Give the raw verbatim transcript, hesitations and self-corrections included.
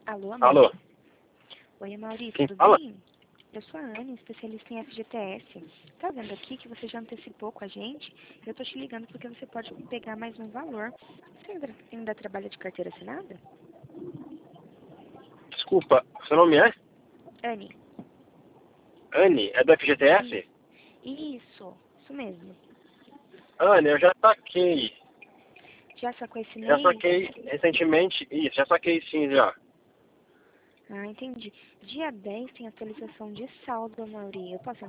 Alô, Mauri? Alô? Oi, Mauri, Quem tudo fala? bem? Eu sou a Anne, especialista em F G T S. Tá vendo aqui que você já antecipou com a gente? Eu tô te ligando porque você pode pegar mais um valor. Você ainda, ainda trabalha de carteira assinada? Desculpa, seu nome é? Anne. Anne? É do F G T S? Isso, isso mesmo. Anne, eu já saquei. Já sacou esse Já mês? saquei recentemente. Isso, já saquei sim já. Ah, entendi. Dia dez tem atualização de saldo, Mauri. Eu posso